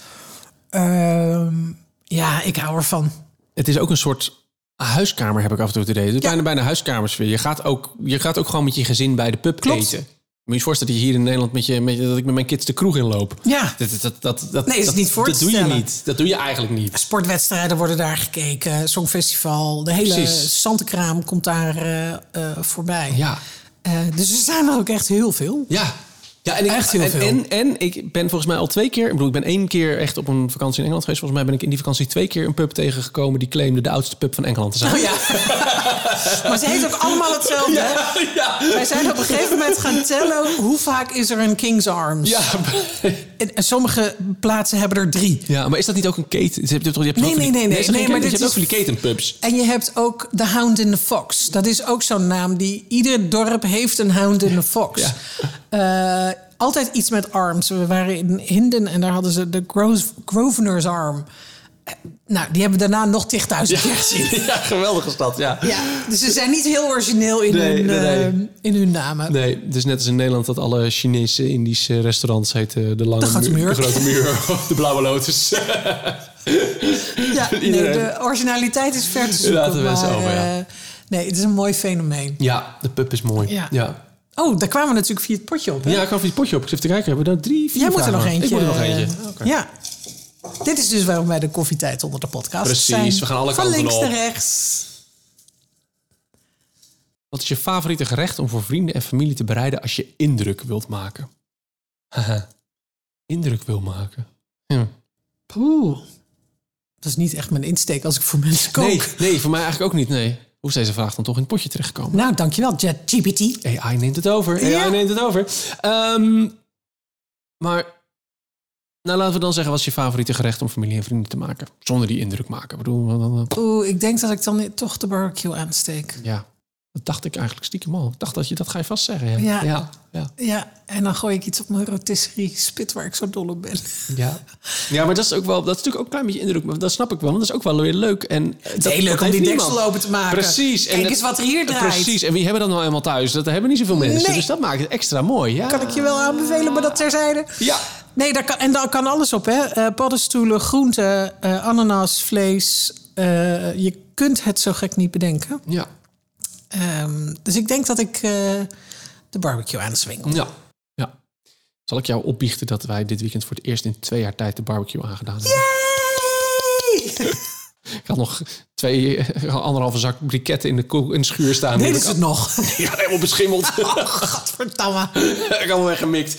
Uh, ja, ik hou ervan. Het is ook een soort huiskamer, heb ik af en toe het idee. Het is ja. bijna, bijna huiskamers. Je gaat, ook, je gaat ook gewoon met je gezin bij de pub Klopt. eten. Moet je je voorstellen dat je hier in Nederland met je, met je, dat ik met mijn kids de kroeg inloop. Ja. Dat, dat, dat, dat, nee, is dat, niet voor dat te doe je stellen. niet. Dat doe je eigenlijk niet. Sportwedstrijden worden daar gekeken. Songfestival. De hele zantenkraam komt daar uh, uh, voorbij. Ja. Uh, dus er zijn er ook echt heel veel. Ja. Ja, en, ik, echt heel en, veel. En, en ik ben volgens mij al twee keer... Ik bedoel, ik ben één keer echt op een vakantie in Engeland geweest. Volgens mij ben ik in die vakantie twee keer een pub tegengekomen... die claimde de oudste pub van Engeland te zijn. Oh ja. Maar ze heet ook allemaal hetzelfde. Ja, ja. Wij zijn op een gegeven moment gaan tellen... hoe vaak is er een King's Arms? Ja. En, en sommige plaatsen hebben er drie. Ja, maar is dat niet ook een keten? Je hebt, je hebt nee, nee, nee, nee. nee, nee maar je dit hebt is... ook van die ketenpubs. En je hebt ook The Hound in the Fox. Dat is ook zo'n naam die... Ieder dorp heeft een Hound in the Fox. Ja. Uh, altijd iets met arms. We waren in Hinden en daar hadden ze de Gros- Grosvenor's Arm. Nou, die hebben we daarna nog tigduizend keer gezien. Ja, geweldige stad, ja. ja. Dus ze zijn niet heel origineel in, nee, hun, nee, nee. Uh, in hun namen. Nee, dus net als in Nederland dat alle Chinese, Indische restaurants heten de lange de grote muur. De grote muur of de blauwe lotus. Ja, nee, de originaliteit is ver te zoeken. Laten we maar, over, ja. uh, nee, het is een mooi fenomeen. Ja, de pub is mooi. Ja. ja. Oh, daar kwamen we natuurlijk via het potje op. Hè? Ja, ik kwam via het potje op. Ik zit te kijken. Hebben we daar drie, vier Jij moet er nog eentje. Ik moet er nog eentje. Uh, okay. Ja. Dit is dus waarom wij de koffietijd onder de podcast Precies, zijn. we gaan alle van kanten links op. naar rechts. Wat is je favoriete gerecht om voor vrienden en familie te bereiden als je indruk wilt maken? Haha, indruk wil maken. Ja. Poeh. Dat is niet echt mijn insteek als ik voor mensen kook. Nee, nee, voor mij eigenlijk ook niet, nee. Hoe is deze vraag dan toch in het potje terechtgekomen? Nou, dankjewel, ChatGPT. A I neemt het over. A I ja. neemt het over. Um, maar, nou laten we dan zeggen, wat is je favoriete gerecht om familie en vrienden te maken? Zonder die indruk maken. Ik bedoel, Oeh, ik denk dat ik dan toch de barbecue aansteek. Ja, dat dacht ik eigenlijk stiekem al. Ik dacht dat je dat ga je vast zeggen. Ja, ja. ja, ja. ja en dan gooi ik iets op mijn rotisserie spit waar ik zo dol op ben. Ja, ja, maar dat is ook wel, dat is natuurlijk ook een klein beetje indruk. Maar dat snap ik wel, want dat is ook wel weer leuk. En het is heel leuk om die deksel open te maken. Precies. Kijk en eens wat er hier draait. Precies. En wie hebben dat nou eenmaal thuis? Dat hebben niet zoveel mensen. Nee. Dus dat maakt het extra mooi. Ja. Kan ik je wel aanbevelen, maar dat terzijde. Ja. Nee, daar kan, en daar kan alles op, hè? Uh, paddenstoelen, groenten, uh, ananas, vlees. Uh, je kunt het zo gek niet bedenken. Ja. Um, dus ik denk dat ik uh, de barbecue aanswingel. Ja. ja. Zal ik jou opbiechten dat wij dit weekend voor het eerst in twee jaar tijd de barbecue aangedaan hebben? Yay! Ik had nog twee, anderhalve zak briketten in de, ko- in de schuur staan. Nee, dat is het nog. Ja, helemaal beschimmeld. Oh, godverdamme. Ik had hem weggemikt.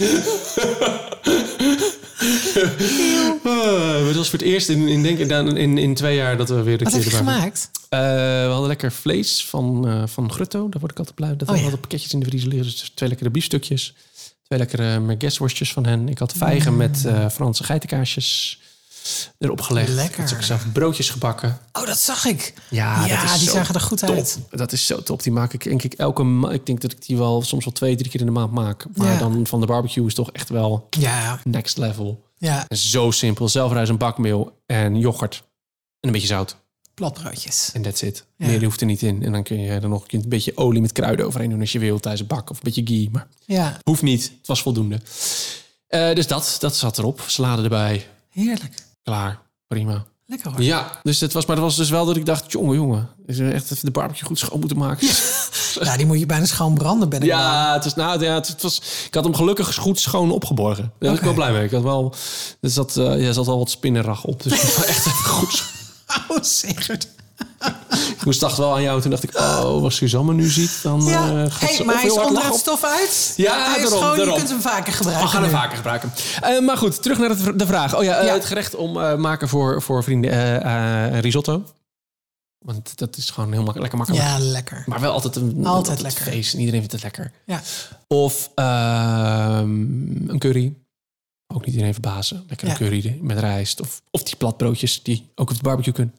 uh, het was voor het eerst in, in, denk ik, in, in, in twee jaar dat we weer de Wat keer heb je gemaakt? Uh, we hadden lekker vlees van, uh, van Grutto. Daar word ik altijd blij. Dat oh, we ja. hadden pakketjes in de vriezer liggen. Dus twee lekkere biefstukjes. Twee lekkere merguezworstjes van hen. Ik had vijgen mm. met uh, Franse geitenkaasjes erop gelegd. Lekker. Ik had zelf broodjes gebakken. Oh, dat zag ik. Ja, ja dat is die zo zagen er goed top. uit. Dat is zo top. Die maak ik denk ik elke ma- Ik denk dat ik die wel soms wel twee, drie keer in de maand maak. Maar ja. dan van de barbecue is toch echt wel ja. next level. Ja. En zo simpel. Zelfrijzend bakmeel en yoghurt. En een beetje zout. Platbroodjes. En that's it. Ja. Meer hoeft er niet in. En dan kun je er nog een beetje olie met kruiden overheen doen als je wil tijdens een bak. Of een beetje ghee. Maar ja. hoeft niet. Het was voldoende. Uh, dus dat, dat zat erop. Salade erbij. Heerlijk. Klaar. Prima. Lekker hoor. Ja, dus het was, maar dat was dus wel dat ik dacht, jongen, jongen, is er echt even de barbecue goed schoon moeten maken. Ja, ja die moet je bijna schoon branden, ben ik ja, wel. het was, nou, ja, het was, ik had hem gelukkig goed schoon opgeborgen. Daar okay. was ik wel blij mee. Ik had wel, er zat, uh, ja, zat al wat spinnenrag op, dus het was echt even goed. Oh, zeker. moest dacht wel aan jou. Toen dacht ik, oh, als Suzanne me nu ziet, dan Ja. uh, gaat Hey, ze maar of hij is heel hard onder lachen het of- stof uit. Ja, hij is daarom, gewoon, daarom. je kunt hem vaker gebruiken. We gaan hem nu. vaker gebruiken. Uh, maar goed, terug naar het, de vraag. Oh ja, uh, Ja. het gerecht om uh, maken voor, voor vrienden. Uh, uh, risotto. Want dat is gewoon heel mak- lekker makkelijk. Ja, lekker. Maar wel altijd een Altijd lekker. feest. En iedereen vindt het lekker. Ja. Of uh, een curry. Ook niet iedereen verbazen. Lekker een Ja. curry met rijst. Of, of die platbroodjes die ook op de barbecue kunnen.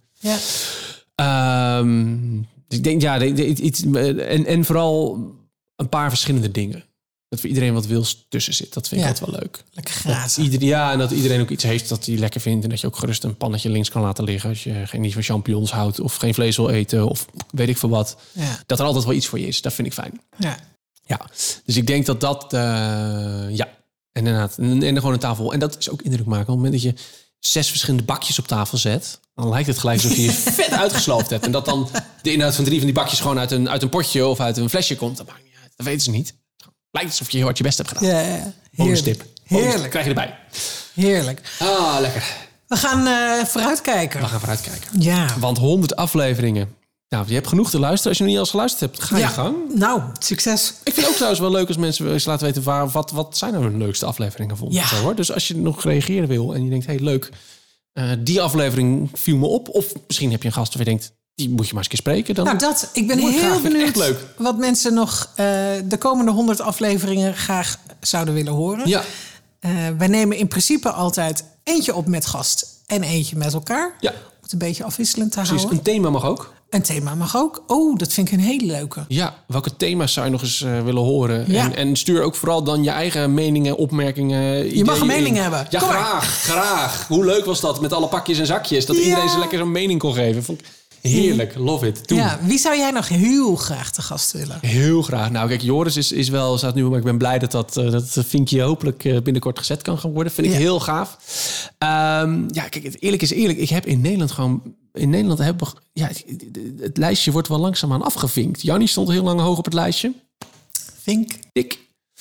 Ja. Um, ik denk, ja, de- de- iets, en, en vooral een paar verschillende dingen. Dat voor iedereen wat wils tussen zit. Dat vind ik Ja. altijd wel leuk. Lekker Dat grazen. ieder, ja, en dat iedereen ook iets heeft dat hij lekker vindt. En dat je ook gerust een pannetje links kan laten liggen. Als je geen niet van champignons houdt. Of geen vlees wil eten. Of weet ik veel wat. Ja. Dat er altijd wel iets voor je is. Dat vind ik fijn. Ja. Ja, dus ik denk dat dat... Uh, ja, en inderdaad. En, en gewoon een tafel. En dat is ook indruk maken. Op het moment dat je zes verschillende bakjes op tafel zet... dan lijkt het gelijk alsof je je vet uitgesloofd hebt. En dat dan de inhoud van drie van die bakjes... gewoon uit een, uit een potje of uit een flesje komt. Dat maakt niet uit. Dat weten ze niet. Lijkt alsof je heel hard je best hebt gedaan. Ja, ja. Bonustip. Heerlijk. Bonus Heerlijk. krijg je erbij. Heerlijk. Ah, lekker. We gaan uh, vooruitkijken. We gaan vooruitkijken. Ja. Want honderd afleveringen. Nou, je hebt genoeg te luisteren. Als je nog niet eens geluisterd hebt, ga je ja. gang. Nou, succes. Ik vind het ook trouwens wel leuk als mensen eens laten weten... Waar, wat, wat zijn nou hun leukste afleveringen vonden. Ja. Zo, hoor. Dus als je nog reageren wil en je denkt... hey, leuk, uh, die aflevering viel me op. Of misschien heb je een gast of je denkt... die moet je maar eens een keer spreken. Dan Nou, dat, ik ben Mooi, heel graag. Vind ik benieuwd echt leuk. wat mensen nog uh, de komende honderd afleveringen graag zouden willen horen. Ja. Uh, wij nemen in principe altijd eentje op met gast en eentje met elkaar. Ja. Om het een beetje afwisselend te Precies, houden. een thema mag ook. Een thema mag ook. Oh, dat vind ik een hele leuke. Ja, welke thema's zou je nog eens uh, willen horen? Ja. En, en stuur ook vooral dan je eigen meningen, opmerkingen, Je ideeën mag een mening in. hebben. Ja, Kom maar. graag, graag. Hoe leuk was dat met alle pakjes en zakjes? Dat Ja. iedereen ze lekker zo'n mening kon geven. Vond ik heerlijk, love it. Doen. Ja, wie zou jij nog heel graag te gast willen? Heel graag. Nou, kijk, Joris is, is wel, staat nu, maar ik ben blij dat dat, uh, dat vinkje hopelijk uh, binnenkort gezet kan gaan worden. Vind ik Ja. heel gaaf. Um, ja, kijk, het eerlijk is eerlijk. Ik heb in Nederland gewoon, in Nederland hebben we, ja, het, het lijstje wordt wel langzaamaan afgevinkt. Jannie stond heel lang hoog op het lijstje. Vink. Ik.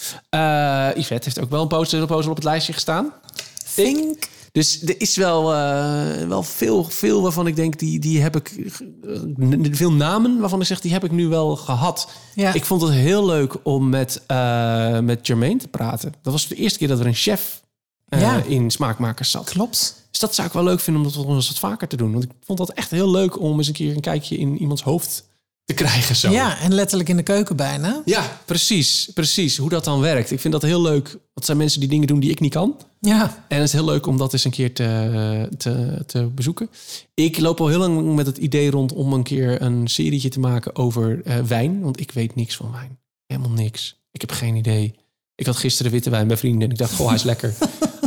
Uh, Yvette heeft ook wel een poster, een poster op het lijstje gestaan. Vink. Dus er is wel, uh, wel veel, veel waarvan ik denk, die, die heb ik... Uh, veel namen waarvan ik zeg, die heb ik nu wel gehad. Ja. Ik vond het heel leuk om met, uh, met Jermaine te praten. Dat was de eerste keer dat er een chef uh, Ja. in Smaakmakers zat. Klopt. Dus dat zou ik wel leuk vinden om dat nog eens wat vaker te doen. Want ik vond dat echt heel leuk om eens een keer een kijkje in iemands hoofd te krijgen. Zo. Ja, en letterlijk in de keuken bijna. Ja, precies, precies. Hoe dat dan werkt. Ik vind dat heel leuk. Dat zijn mensen die dingen doen die ik niet kan. Ja. En het is heel leuk om dat eens een keer te, te, te bezoeken. Ik loop al heel lang met het idee rond om een keer een serietje te maken over uh, wijn. Want ik weet niks van wijn. Helemaal niks. Ik heb geen idee. Ik had gisteren witte wijn bij vrienden en ik dacht, goh, hij is lekker.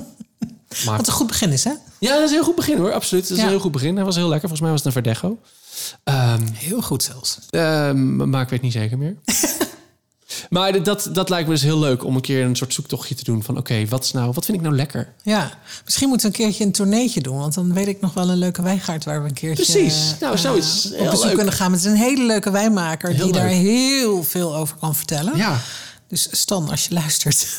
Maar Wat een goed begin is, hè? ja, dat is een heel goed begin hoor. Absoluut. Dat is Ja. een heel goed begin. Hij was heel lekker. Volgens mij was het een Verdecho. Um, Heel goed zelfs. um, maar ik weet niet zeker meer. Maar dat, dat lijkt me dus heel leuk om een keer een soort zoektochtje te doen van oké, okay, wat is nou, wat vind ik nou lekker? Ja, misschien moeten we een keertje een tourneetje doen, want dan weet ik nog wel een leuke wijngaard waar we een keertje Precies. Nou, uh, zoiets. op Heel bezoek leuk. kunnen gaan. Het is een hele leuke wijnmaker Heel die leuk. daar heel veel over kan vertellen. Ja. Dus Stan, als je luistert.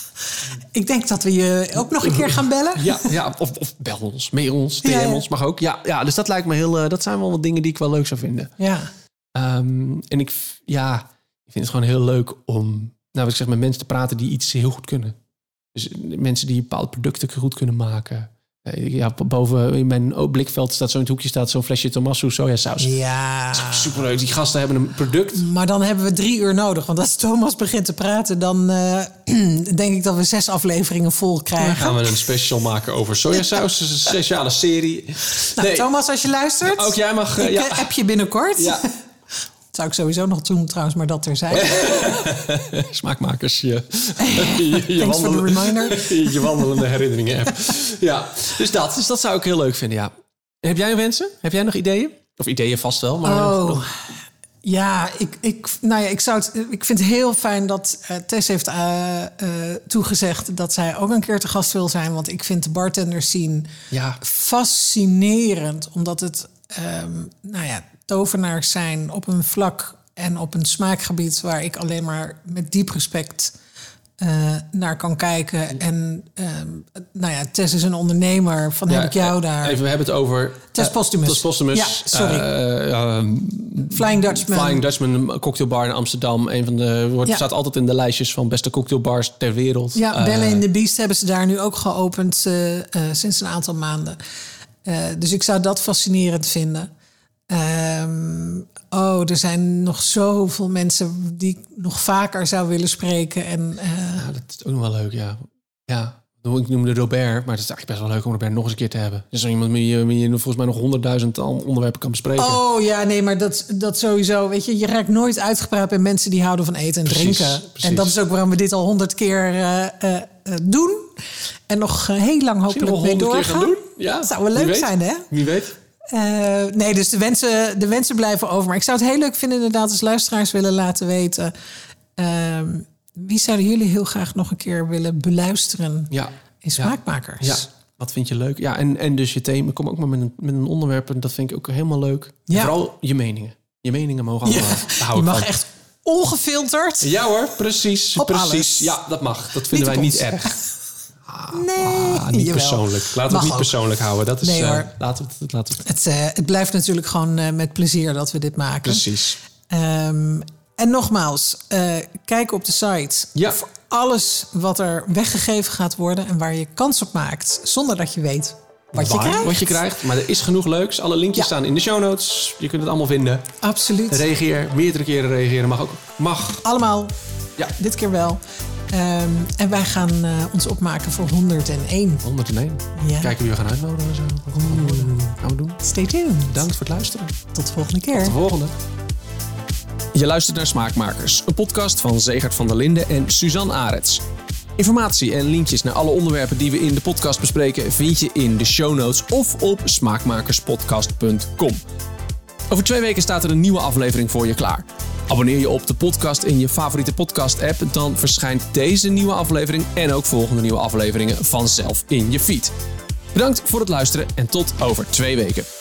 Ik denk dat we je ook nog een keer gaan bellen. Ja, ja of, of bel ons, mail ons, D M Ja, ja. ons mag ook. Ja, ja, dus dat lijkt me heel. Uh, dat zijn wel wat dingen die ik wel leuk zou vinden. Ja. Um, en ik, ja, ik vind het gewoon heel leuk om, nou, wat ik zeg, met mensen te praten die iets heel goed kunnen. Dus mensen die bepaalde producten goed kunnen maken. Uh, ja, boven in mijn blikveld staat zo'n hoekje staat zo'n flesje Tommaso sojasaus. Ja. Superleuk. Die gasten hebben een product. Maar dan hebben we drie uur nodig. Want als Thomas begint te praten, dan uh, denk ik dat we zes afleveringen vol krijgen. Dan gaan we een special maken over sojasaus. Een speciale serie. Nou, Nee. Thomas, als je luistert. Ook jij mag. Uh, ik ja. uh, app je binnenkort. Ja. Dat zou ik sowieso nog doen trouwens, maar dat terzijde. Smaakmakers, je, je, je, Thanks for the reminder. je, je wandelende herinneringen app. Ja, dus dat, dus dat zou ik heel leuk vinden, ja. Heb jij wensen? Heb jij nog ideeën? Of ideeën vast wel, maar... Oh, ja, ik, ik, nou ja, ik, zou het, ik vind het heel fijn dat uh, Tess heeft uh, uh, toegezegd dat zij ook een keer te gast wil zijn. Want ik vind de bartenders scene Ja. fascinerend. Omdat het, um, nou ja, tovenaars zijn op een vlak en op een smaakgebied waar ik alleen maar met diep respect uh, naar kan kijken. En uh, nou ja, Tess is een ondernemer. Van Ja, heb ik jou daar. Even, we hebben het over... Tess Postumus. Tess Postumus. Ja, sorry. Uh, uh, Flying Dutchman. Flying Dutchman, een cocktailbar in Amsterdam. Een van de, wordt, Ja. staat altijd in de lijstjes van beste cocktailbars ter wereld. Ja, Uh, Belle in the Beast hebben ze daar nu ook geopend uh, uh, sinds een aantal maanden. Uh, dus ik zou dat fascinerend vinden. Um, oh, er zijn nog zoveel mensen die ik nog vaker zou willen spreken. En, uh, Ja, dat is ook nog wel leuk, ja. Ja, ik noemde Robert, maar het is eigenlijk best wel leuk om Robert nog eens een keer te hebben. Er is zo iemand met wie je volgens mij nog honderdduizend onderwerpen kan bespreken. Oh ja, nee, maar dat, dat sowieso. Weet je, je raakt nooit uitgepraat bij mensen die houden van eten en Precies, drinken. precies. En dat is ook waarom we dit al honderd keer uh, uh, uh, doen. En nog uh, heel lang hopelijk nog mee honderd keer doorgaan. gaan doen? Ja, Dat zou wel wie leuk weet. zijn, hè? Wie weet. Uh, nee, dus de wensen, de wensen blijven over. Maar ik zou het heel leuk vinden inderdaad als luisteraars willen laten weten. Uh, wie zouden jullie heel graag nog een keer willen beluisteren Ja. in Smaakmakers? Ja, wat vind je leuk? Ja, en, en dus je thema. Kom ook maar met een, met een onderwerp. En dat vind ik ook helemaal leuk. Ja. En vooral je meningen. Je meningen mogen allemaal. Ja, Daar hou je ik mag van. echt ongefilterd. Ja hoor, precies. Op precies. alles. Ja, dat mag. Dat vinden Niet wij op niet ons. erg. Nee, Ah, niet jawel. persoonlijk. Laten we het Mag niet ook. persoonlijk houden. Dat is, Nee, eh, hoor. laten we het, laten we het. Het, uh, het blijft natuurlijk gewoon uh, met plezier dat we dit maken. Precies. Um, en nogmaals, uh, kijk op de site Ja. voor alles wat er weggegeven gaat worden en waar je kans op maakt, zonder dat je weet wat je Waar- krijgt. Wat je krijgt. Maar er is genoeg leuks. Alle linkjes Ja. staan in de show notes. Je kunt het allemaal vinden. Absoluut. Reageer. Meerdere keren reageren. Mag ook. Mag. Allemaal. Ja. Dit keer wel. Um, en wij gaan uh, ons opmaken voor honderdéén. honderdéén. Ja. Kijken wie we gaan uitnodigen. en Zo. Wat gaan we doen? Gaan we doen. Stay tuned. Bedankt voor het luisteren. Tot de volgende keer. Tot de volgende. Je luistert naar Smaakmakers, een podcast van Zegert van der Linden en Suzanne Arets. Informatie en linkjes naar alle onderwerpen die we in de podcast bespreken vind je in de show notes of op smaakmakerspodcast punt com. Over twee weken staat er een nieuwe aflevering voor je klaar. Abonneer je op de podcast in je favoriete podcast-app, dan verschijnt deze nieuwe aflevering en ook volgende nieuwe afleveringen vanzelf in je feed. Bedankt voor het luisteren en tot over twee weken.